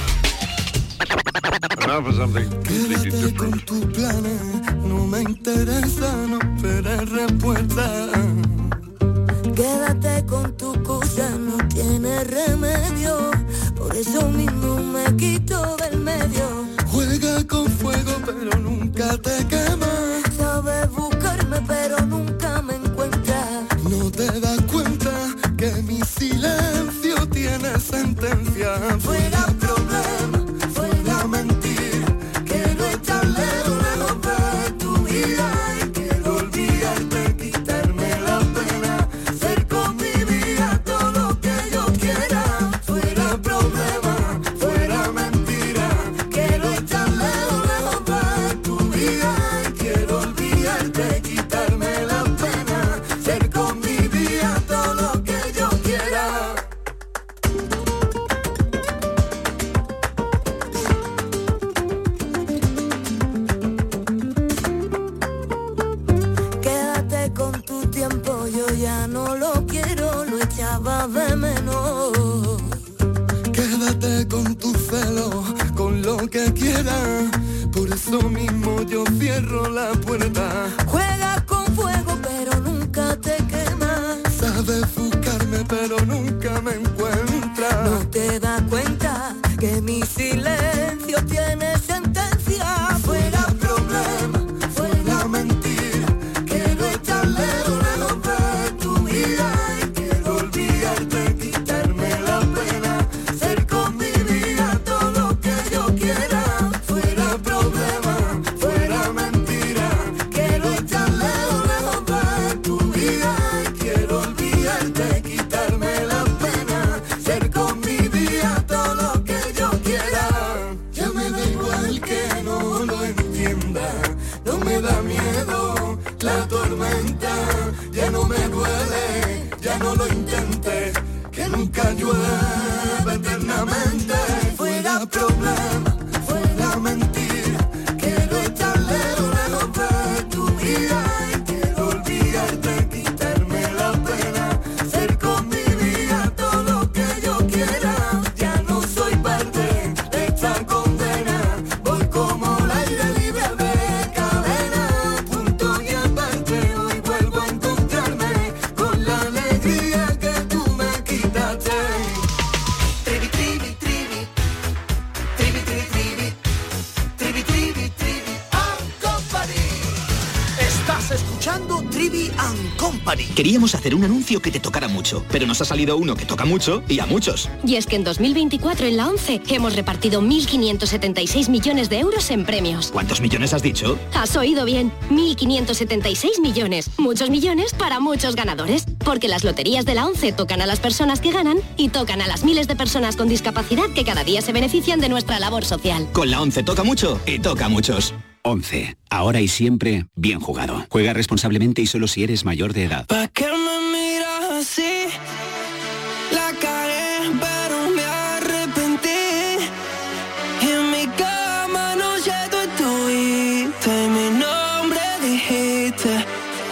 Quédate con tus planes, no me interesa, no esperes respuesta. Quédate con tu cosa, no tiene remedio, por eso mismo me quito del medio. Juega con fuego pero nunca te quema. Sabes buscarme pero nunca me encuentras. No te das cuenta que mi silencio tiene sentencia. Fuera problema, fuera mentira, quiero estar lejos, lejos de tu vida. Y quiero olvidarte, quitarme la pena, ser con mi vida todo lo que yo quiera. Fuera problema, fuera mentira, quiero estar lejos, lejos de tu vida. Y quiero olvidarte, quitarme la pena, ser con mi vida todo lo que yo quiera. Quédate con tu tiempo, yo ya no lo quiero, lo echaba de menos. Quédate con tu celo, con lo que quieras. Por eso mismo yo cierro la puerta. Juegas con fuego pero nunca te quemas. Sabes buscarme pero nunca me encuentras. No te das cuenta que mi silencio tiene sentencia. Fuera problema, fuera mentira, quiero estar lejos, lejos de tu vida. Y quiero olvidarte, quitarme la pena, ser con mi vida todo lo que yo quiera. Fuera problema, fuera mentira, quiero estar lejos, lejos de tu vida. Y quiero olvidarte, quitarme la pena, ser con mi vida todo lo que yo quiera. Ya me da igual que no lo entienda, no me da miedo la tormenta, ya no me duele, ya no lo intente, que nunca llueve eternamente. Fuera problema, fuera mentira, quiero estar lejos, lejos de tu vida. Y quiero olvidarte, quitarme la pena, ser con mi vida todo lo que yo quiera. Ya no soy parte de esta condena, voy como el aire libre de cadena. Punto y aparte, hoy vuelvo a encontrar Company. Queríamos hacer un anuncio que te tocara mucho, pero nos ha salido uno que toca mucho y a muchos. Y es que en dos mil veinticuatro en la ONCE hemos repartido mil quinientos setenta y seis millones de euros en premios. ¿Cuántos millones has dicho? Has oído bien, mil quinientos setenta y seis millones. Muchos millones para muchos ganadores. Porque las loterías de la ONCE tocan a las personas que ganan y tocan a las miles de personas con discapacidad que cada día se benefician de nuestra labor social. Con la ONCE toca mucho y toca a muchos. ONCE, ahora y siempre, bien jugado. Juega responsablemente y solo si eres mayor de edad. ¿Pa' qué me miras así? La cagué, pero me arrepentí. Y en mi cama anoche tú estuviste, mi nombre dijiste.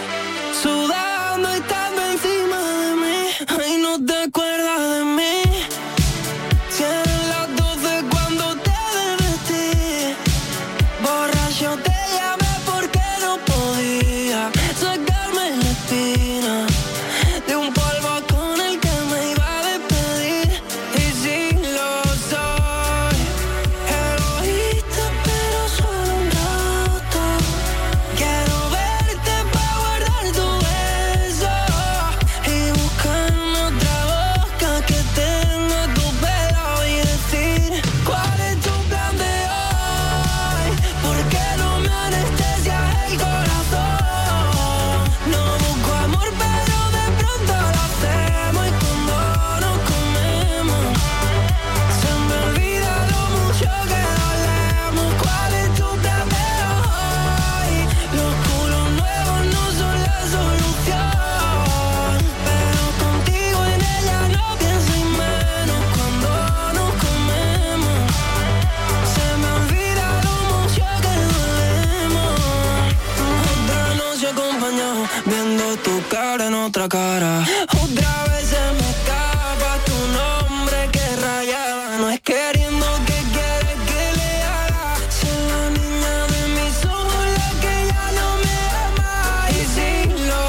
Sudando y estando encima de mí. Ay, no te acuerdas de mí. Si eran las doce cuando te derretí. Borracho te llamé porque no podía sacarme la espina de un polvo con el que me iba a despedir. Y si lo soy, egoísta pero solo un rato. Quiero verte pa' guardar tu beso y buscarme otra boca que tenga tu pelo y decir cuál es tu plan de hoy. Porque no me anestesia el corazón. No busco amor pero de pronto lo hacemos. Y cuando nos comemos se me olvida lo mucho que dolemos. ¿Cuál es tu plan de hoy? Los culos nuevos no son la solución, pero contigo en ella no pienso y menos cuando nos comemos. Se me olvida lo mucho que dolemos. Otra noche acompañado, viendo tu cara en otra cara. Otra vez se me escapa tu nombre que rayaba. No es queriendo que quieres que le haga. Si es la niña de mis ojos la que ya no me ama. Y si lo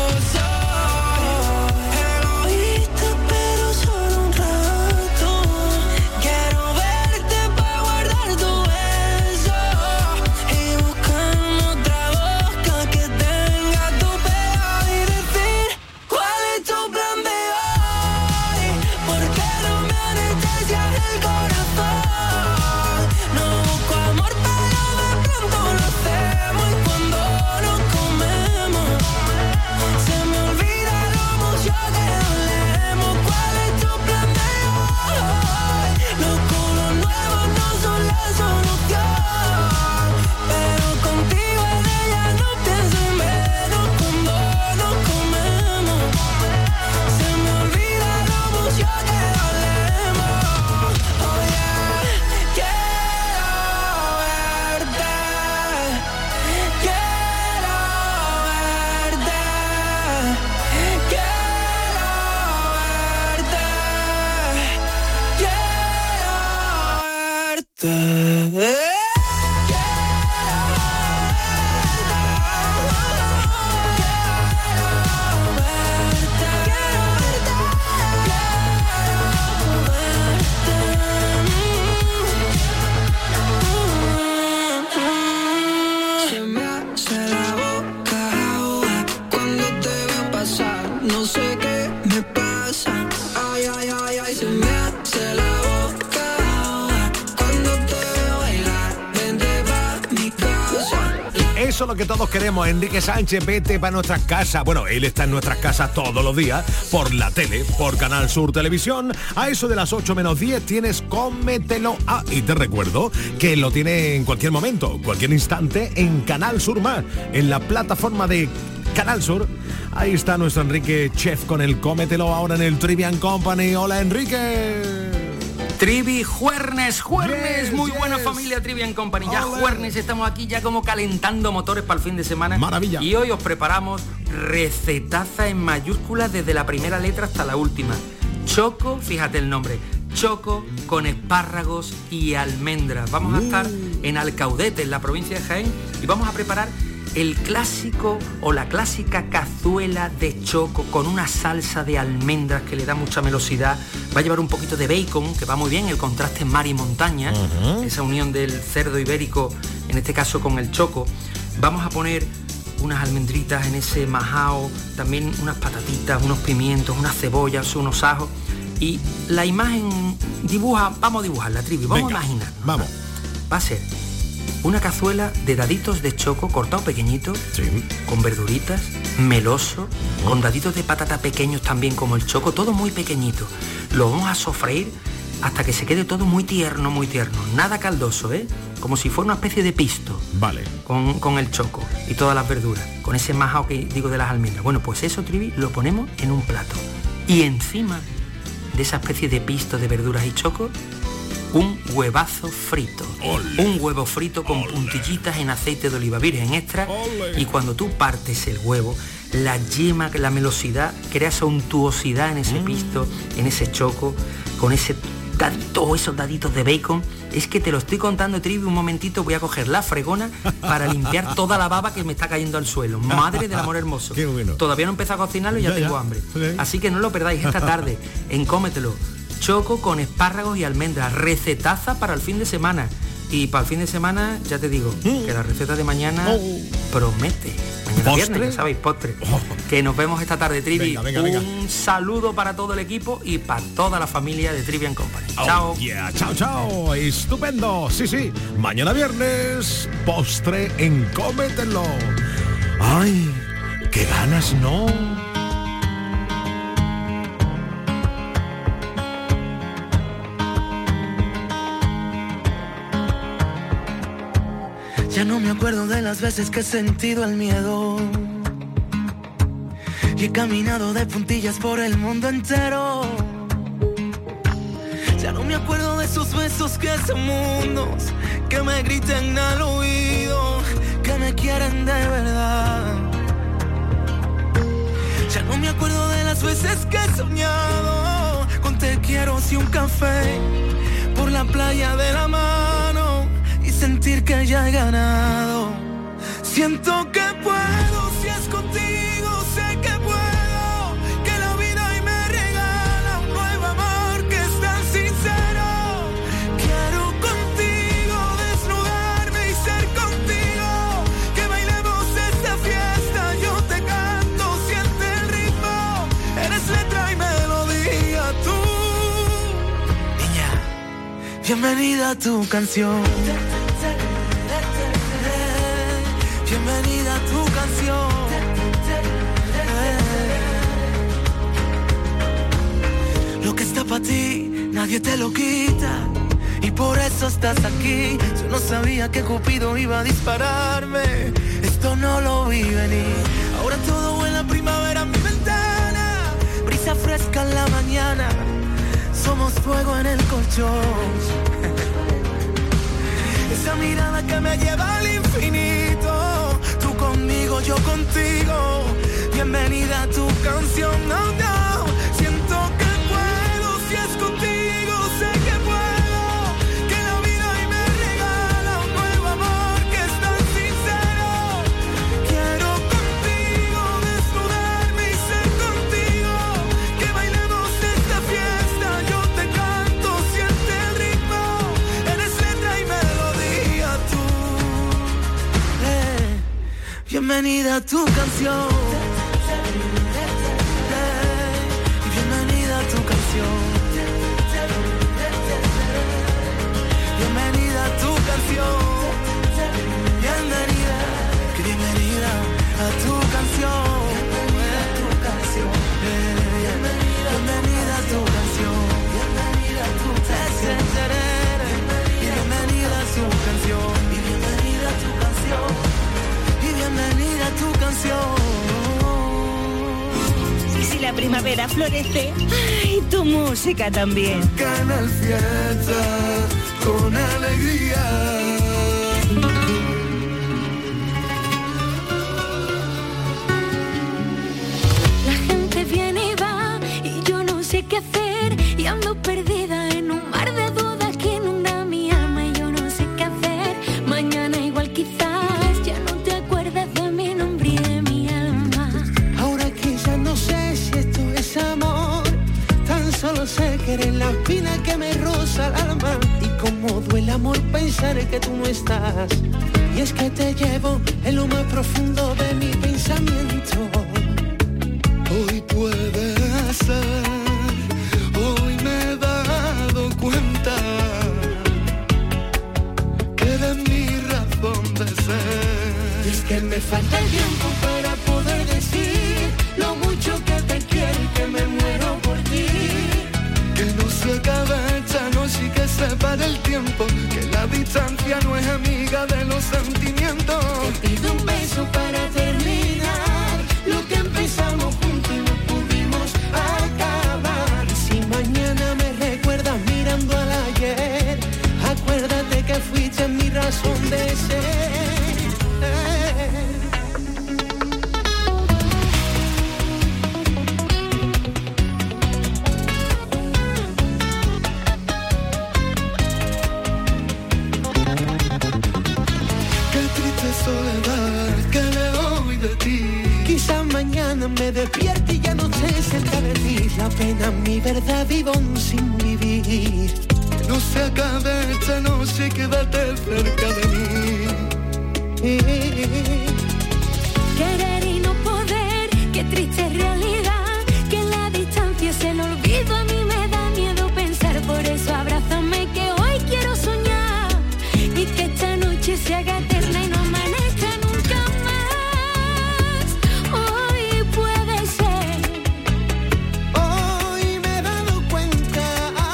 soy, egoísta pero solo un rato. Quiero verte pa' guardar tu beso y buscarme otra boca que tenga tu pelo y decir cuál es tu plan de hoy. Porque no me anestesia el corazón. No busco amor pero de pronto lo hacemos. Y cuando nos comemos se me olvida lo mucho que dolemos. ¿Cuál es tu plan de hoy? Los culos nuevos no son la solución, pero contigo en ella no pienso y menos cuando nos comemos. Se me olvida lo mucho que dolemos. Oh yeah, quiero verte, quiero verte, quiero verte, quiero verte. Se me hace la boca agua cuando te veo pasar. No sé qué me pasa. Ay, ay, ay, ay. Se me hace la boca agua cuando te veo bailar. Vente pa' mi casa. Eso es lo que todos queremos. Enrique Sánchez, vete para nuestras casas. Bueno, él está en nuestras casas todos los días, por la tele, por Canal Sur Televisión. A eso de las ocho menos diez tienes Cómetelo. Ah, y te recuerdo que lo tiene en cualquier momento, cualquier instante, en Canal Sur Más, en la plataforma de Canal Sur. Ahí está nuestro Enrique Chef con el Cómetelo ahora en el Trivian Company. Hola, Enrique. Trivi, juernes, juernes, Yes, muy yes. buena familia Trivian Company. Ya Ole. juernes, estamos aquí ya como calentando motores para el fin de semana. Maravilla. Y hoy os preparamos recetaza en mayúsculas desde la primera letra hasta la última. Choco, fíjate el nombre, choco con espárragos y almendras. Vamos a estar en Alcaudete, en la provincia de Jaén, y vamos a preparar el clásico o la clásica cazuela de choco con una salsa de almendras que le da mucha melosidad. Va a llevar un poquito de bacon, que va muy bien, el contraste mar y montaña, uh-huh. esa unión del cerdo ibérico, en este caso con el choco. Vamos a poner unas almendritas en ese majao, también unas patatitas, unos pimientos, unas cebollas, unos ajos. Y la imagen dibuja, vamos a dibujar la trivi, vamos Venga, a imaginar. Vamos. Va a ser una cazuela de daditos de choco cortado pequeñito, sí. con verduritas, meloso, oh. con daditos de patata pequeños también como el choco, todo muy pequeñito. Lo vamos a sofreír hasta que se quede todo muy tierno, muy tierno. Nada caldoso, ¿eh? Como si fuera una especie de pisto. Vale. Con, con el choco y todas las verduras, con ese majao que digo de las almendras. Bueno, pues eso, Trivi, lo ponemos en un plato. Y encima de esa especie de pisto de verduras y choco, un huevazo frito. Olé. Un huevo frito con Olé. puntillitas en aceite de oliva virgen extra. Olé. Y cuando tú partes el huevo, la yema, la melosidad, crea esa untuosidad en ese mm. pisto, en ese choco, con ese dadito, esos daditos de bacon. Es que te lo estoy contando, Trivi, un momentito voy a coger la fregona para limpiar toda la baba que me está cayendo al suelo. Madre del amor hermoso. Qué bueno. Todavía no he empezado a cocinarlo y ya, ya tengo ya. hambre. Sí. Así que no lo perdáis esta tarde en Cómetelo. Choco con espárragos y almendras, recetaza para el fin de semana. Y para el fin de semana, ya te digo, mm. que la receta de mañana oh. promete. Mañana ¿Postre? Viernes, ya sabéis, postre. Oh. Que nos vemos esta tarde, Trivi. Venga, venga, venga. Un saludo para todo el equipo y para toda la familia de Trivi and Company. Oh, chao. Yeah. Chao, chao. Estupendo. Sí, sí. Mañana viernes, postre en Cómetelo. Ay, qué ganas, ¿no? Ya no me acuerdo de las veces que he sentido el miedo y he caminado de puntillas por el mundo entero. Ya no me acuerdo de esos besos que son mundos, que me griten al oído, que me quieren de verdad. Ya no me acuerdo de las veces que he soñado con te quiero y un café por la playa de la mano, sentir que ya he ganado. Siento que puedo, si es contigo, sé que puedo, que la vida hoy me regala un nuevo amor que es tan sincero. Quiero contigo desnudarme y ser contigo, que bailemos esta fiesta, yo te canto, siente el ritmo, eres letra y melodía tú. Niña, bienvenida a tu canción. Bienvenida a tu canción. Eh. Lo que está para ti, nadie te lo quita. Y por eso estás aquí. Yo no sabía que Cupido iba a dispararme. Esto no lo vi venir. Ahora todo huele a primavera en mi ventana. Brisa fresca en la mañana. Somos fuego en el colchón. Esa mirada que me lleva al infinito, tú conmigo, yo contigo. Bienvenida a tu canción, no, no. Siento que puedo, si es contigo, sé que puedo, que la vida hoy me regala un nuevo amor que es tan sincero. Quiero contigo desnudarme y ser contigo, que bailemos esta fiesta, yo te canto, siente el ritmo, eres letra y melodía tú. Eh, bienvenida a tu canción. Bienvenida a tu canción. Bienvenida a tu canción. Bienvenida, que bienvenida a tu canción. Bienvenida a tu canción. Bienvenida a tu canción. Bienvenida a tu canción. Y bienvenida a tu canción. Y bienvenida a tu canción. Y bienvenida a tu canción. Si la primavera florece, ¡ay, tu música también! Canal Fiesta, con alegría. La gente viene y va, y yo no sé qué hacer, y ando perdida en un mar de dudas que inunda mi alma, y yo no sé qué hacer. Mañana igual quizás ya no te acuerdas de mi nombre y de mi alma. Ahora que ya no sé si esto es amor, tan solo sé que eres la espina que me roza el alma. Y como duele amor pensar que tú no estás. Y es que te llevo en lo más profundo de mi pensamiento. Hoy puede ser, hoy me he dado cuenta que eres mi razón de ser. Y es que me falta el tiempo para poder decir lo mucho que te quiero y que me muero por ti. Que no se acabe esta noche y que se pare el tiempo, que la distancia no es amiga de los sentimientos. Te pido un beso para terminar lo que empezamos juntos y no pudimos acabar. Y si mañana me recuerdas mirando al ayer, acuérdate que fuiste mi razón de ser. Soledad que le doy de ti. Quizás mañana me despierte y ya no esté cerca de ti. La pena, mi verdad, vivo aún sin vivir. No se acabe esta noche, quédate cerca de mí. Querer y no poder, qué triste realidad. Que en la distancia es el olvido, a mí me da miedo pensar. Por eso abrázame que hoy quiero soñar. Y que esta noche se haga eterna y no amanezca nunca más. Hoy puede ser. Hoy me he dado cuenta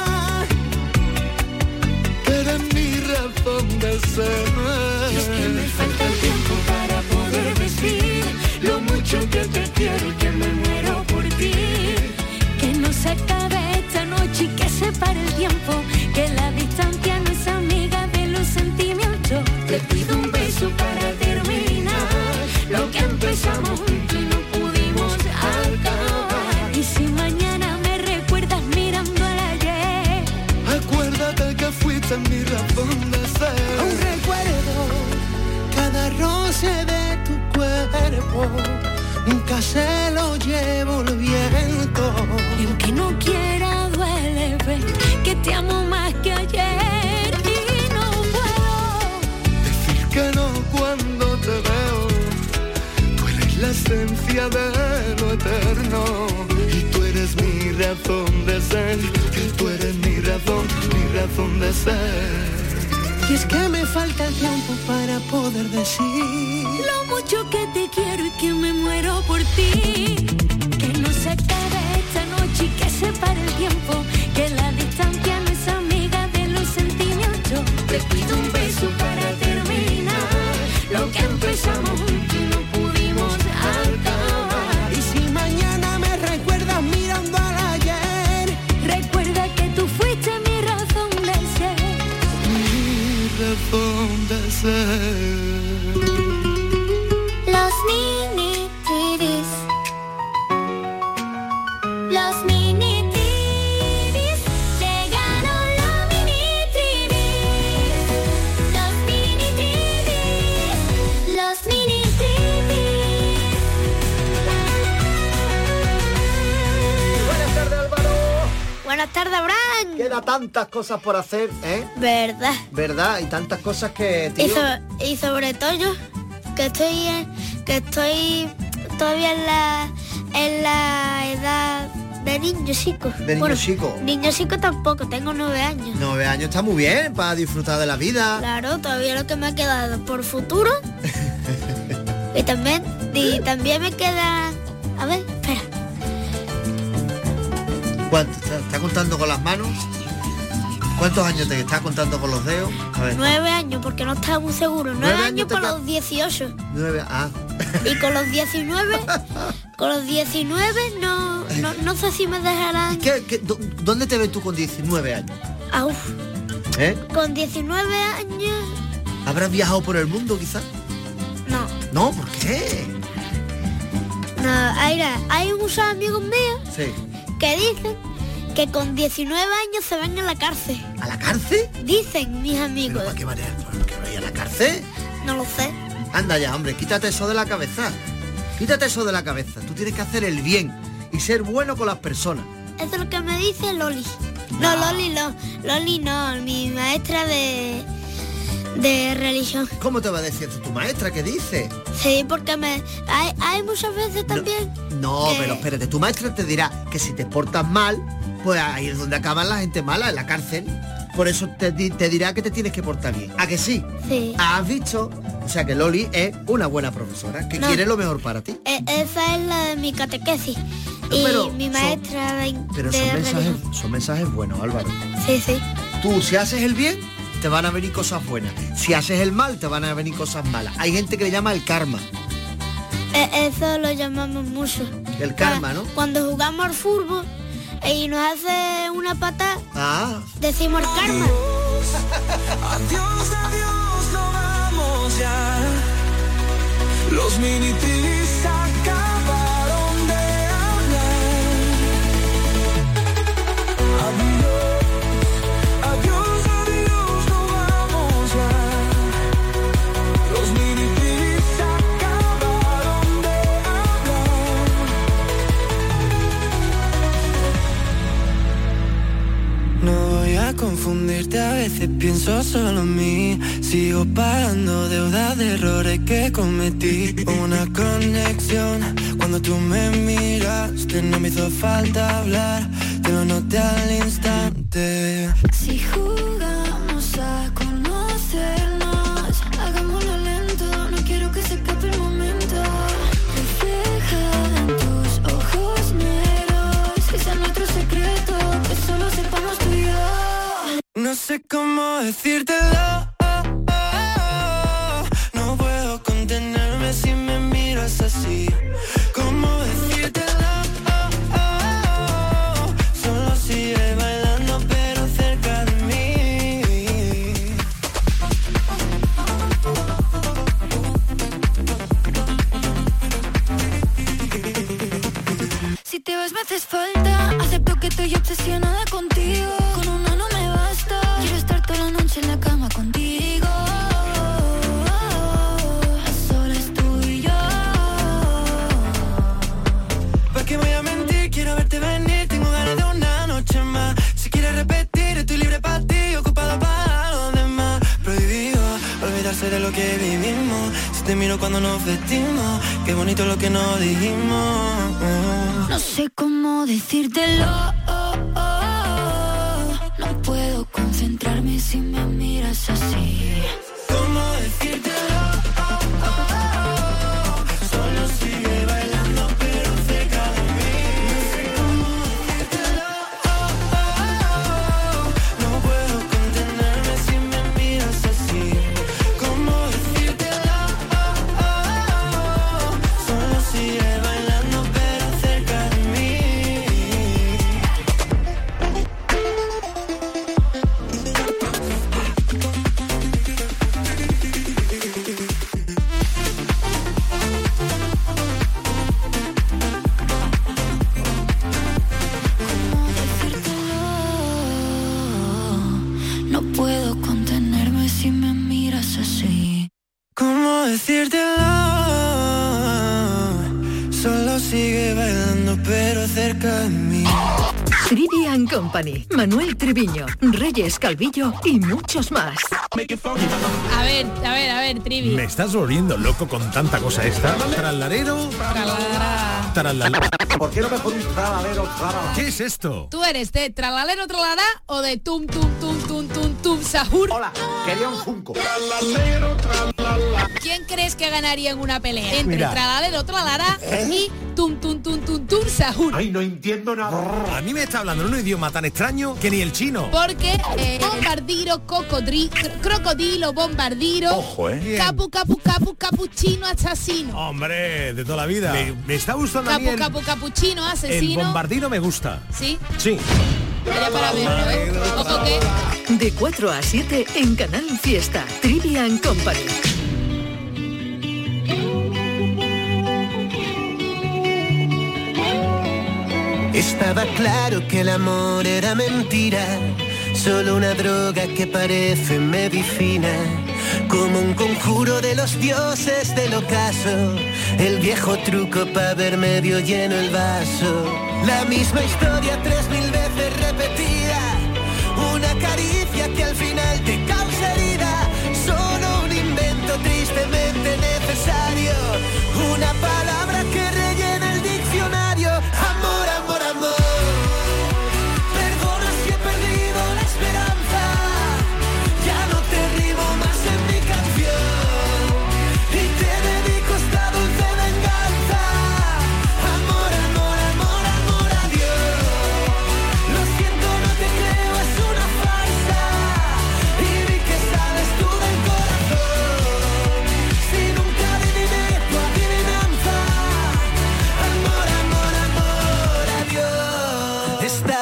que eres mi razón de ser. Y es que me falta el tiempo para poder decir lo mucho que te quiero y que me muero por ti. Que no se acabe esta noche y que se pare el tiempo, que la distancia no es amiga de los sentimientos. Te pido un beso para terminar lo que empezamos juntos y no pudimos acabar. Y si mañana me recuerdas mirando al ayer, acuérdate que fuiste mi razón de ser. Aún recuerdo cada roce de tu cuerpo, nunca se lo llevo el viento. Y aunque no quiera duele ver que te amo más que ayer. Y no puedo decir que no cuando te veo. Tú eres la esencia de lo eterno. Y tú eres mi razón de ser. Que tú eres mi razón, mi razón de ser. Y es que me falta el tiempo para poder decir lo mucho que te quiero y que me muero por ti. Que no se acabe esta noche y que se pare el tiempo, que la distancia no es amiga de los sentimientos. Te pido un beso para terminar lo que empezamos juntos y no pudimos acabar. Y si mañana me recuerdas mirando al ayer, recuerda que tú fuiste mi razón de ser. Mi razón de ser. Los mini tibis, los mini tibis, llegaron los mini tibis, los mini tibis, los mini tibis. Buenas tardes, Álvaro. Buenas tardes, Abraham. Queda tantas cosas por hacer, ¿eh? ¿Verdad? ¿Verdad? Y tantas cosas que, tío... Y, so- y sobre todo yo, que estoy en- que estoy todavía en la en la edad de niño chico. De niño chico. Niño chico tampoco, tengo nueve años. Nueve años está muy bien para disfrutar de la vida. Claro, todavía lo que me ha quedado por futuro. y también y también me queda, a ver, espera. ¿Cuánto? ¿Está, está contando con las manos? ¿Cuántos años te está contando con los dedos? A ver. Nueve años, porque no estaba muy seguro. Nueve, Nueve años años te para ca- los dieciocho. Nueve, ah. Y con los diecinueve, con los diecinueve no, no, no sé si me dejarán. ¿Qué, qué, dó- ¿Dónde te ves tú con diecinueve años? Ah, uf. ¿Eh? Con diecinueve años, ¿Habrás viajado por el mundo quizás? no. No, ¿por qué? No, mira, hay unos amigos míos Sí. que dicen que con diecinueve años se van a la cárcel. ¿A la cárcel? Dicen mis amigos. ¿Para qué manera? ¿Por qué vaya a la cárcel? No lo sé. Anda ya, hombre, quítate eso de la cabeza. Quítate eso de la cabeza. Tú tienes que hacer el bien y ser bueno con las personas. Eso es lo que me dice Loli. No, Loli, no, Loli no, mi maestra de, de religión. ¿Cómo te va a decir eso tu maestra? ¿Qué dice? Sí, porque me hay, hay muchas veces también. No, que... pero espérate, tu maestra te dirá que si te portas mal, pues ahí es donde acaban la gente mala, en la cárcel. Por eso te, te dirá que te tienes que portar bien. ¿A que sí? Sí. ¿Has visto? O sea que Loli es una buena profesora, que no. quiere lo mejor para ti. Eh, esa es la de mi catequesis. Y pero mi maestra son, de, Pero de son mensajes, religión. son mensajes buenos, Álvaro. Sí, sí. Tú, si haces el bien, te van a venir cosas buenas. Si haces el mal, te van a venir cosas malas. Hay gente que le llama el karma. Eh, eso lo llamamos mucho. El karma, ¿no? Cuando jugamos al fútbol y nos hace una patada, ah. decimos el karma. Adiós, adiós, no vamos ya. Los minitis acabaron de hablar. Adiós, adiós, adiós, no vamos ya. Los minitis acabaron de hablar. No voy a confundirte, a veces pienso solo en mí. Sigo pagando deuda de errores que cometí. Una conexión cuando tú me miraste. No me hizo falta hablar, te lo noté al instante. Si jugamos a conocernos, hagámoslo lento. No quiero que se escape el momento. Reflejada en tus ojos negros, que sea nuestro secreto, que solo sepamos tú y yo. No sé cómo decírtelo, oh, oh, oh. No puedo contenerme si me miras así. ¿Cómo decírtelo, oh, oh, oh. Solo sigue bailando pero cerca de mí. Si te vas me haces falta, acepto que estoy obsesionada contigo. Con una no me basta, quiero estar toda la noche en la cama contigo. A solas tú y yo. ¿Para qué voy a mentir? Quiero verte venir, tengo ganas de una noche más. Si quieres repetir, estoy libre para ti, ocupado para los demás. Prohibido olvidarse de lo que vivimos. Si te miro cuando nos vestimos, qué bonito lo que nos dijimos. No sé cómo decírtelo, oh, oh, oh. No puedo concentrarme si me miras así. ¿Cómo decírtelo? Oh, oh, oh. Solo sigue bailando pero cerca de mí. No sé cómo decírtelo, oh, oh, oh. No puedo contenerme si me miras así. ¿Cómo decírtelo? Oh, oh, oh. Solo sigue bailando pero cerca de mí. No puedo contenerme si me miras así. ¿Cómo decírtelo? Solo sigue bailando pero cerca de mí. Trivian Company, Manuel Triviño, Reyes Calvillo y muchos más. A ver, a ver, a ver, Trivi. Me estás volviendo loco con tanta cosa esta. Tralalero. Tralalera. Tralalero. ¿Por qué no me pones tralalero, tralalero? ¿Qué es esto? ¿Tú eres de tralalero, tralará o de tum, tum, tum, tum, tum, tum, sahur? Hola, quería un Funko. ¿Quién crees que ganaría en una pelea? Entre Mira. tralalero, tralará y tum, tum, tum, tum, tum, sahur. Ay, no entiendo nada. A mí me está hablando en un idioma tan extraño que ni el chino. Porque eh, bombardiro, cocodri, cr- crocodilo, bombardiro, Ojo, ¿eh? capu, capu, capu, capuchino, asesino. Hombre, de toda la vida. Me, me está gustando a mí Capu, el, capu, capuchino, el asesino. bombardino me gusta. ¿Sí? Sí. Sería para verlo, ¿eh? Ojo que... De cuatro a siete en Canal Fiesta. Trivian Company. Estaba claro que el amor era mentira, solo una droga que parece medicina, como un conjuro de los dioses del ocaso, el viejo truco para ver medio lleno el vaso. La misma historia tres mil veces repetida,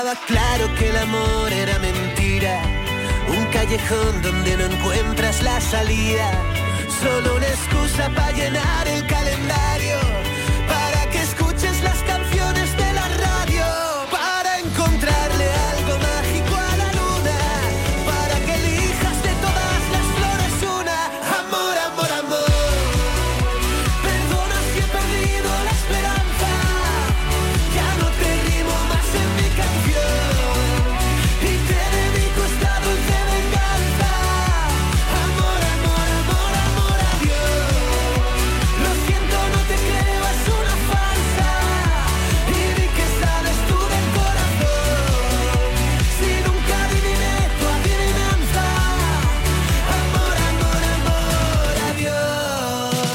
estaba claro que el amor era mentira, un callejón donde no encuentras la salida, solo una excusa para llenar el calendario, para que escuches las canciones de la radio, para encontrarle algo mágico a la luna, para que elijas de todas las flores una. Amor, amor, amor, perdona si he perdido la esperanza, ya no te rimo más en mi canción y te dedico esta dulce venganza. Amor, amor, amor, amor, adiós. Lo siento, no te creo, es una farsa y vi que sabes tú del corazón, si nunca adiviné tu adivinanza. Amor, amor, amor, adiós.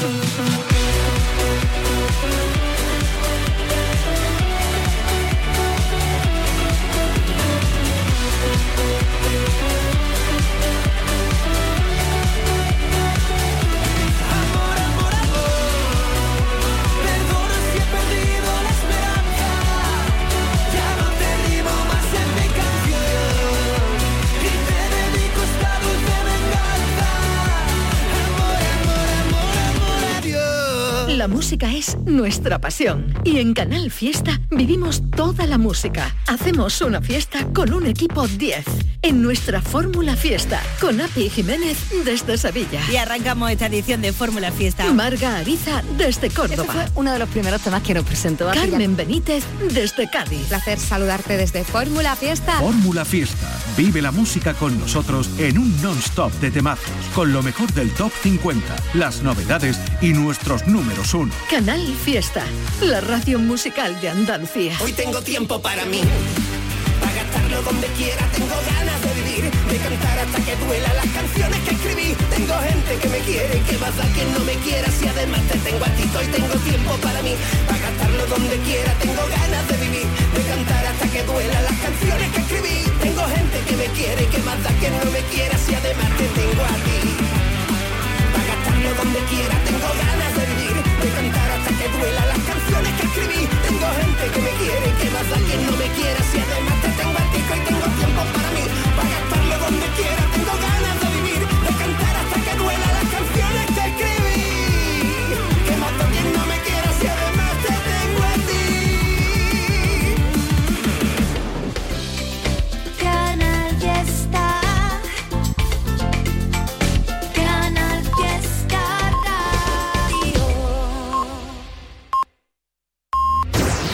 Amor, amor, amor, perdona si he perdido la esperanza, ya no te rimo más en mi canción y te dedico esta dulce venganza. Amor, amor, amor, amor, adiós. La música es nuestra pasión y en Canal Fiesta vivimos toda la música. Hacemos una fiesta con un equipo diez en nuestra Fórmula Fiesta con Api Jiménez desde Sevilla. Y arrancamos esta edición de Fórmula Fiesta. Marga Ariza desde Córdoba. Este fue uno de los primeros temas que nos presentó. hace Carmen ya- Benítez desde Cádiz. Placer saludarte desde Fórmula Fiesta. Fórmula Fiesta. Vive la música con nosotros en un non-stop de temazos, con lo mejor del top cincuenta, las novedades y nuestros números uno. Canal Fiesta, la radio musical de Andalucía. Hoy tengo tiempo para mí, para gastarlo donde quiera. Tengo ganas de vivir, de cantar hasta que duela las canciones que escribí. Tengo gente que me quiere, que va a dar quien no me quiera. Si además te tengo a ti, hoy tengo tiempo para mí, para gastarlo donde quiera. Tengo ganas de vivir, de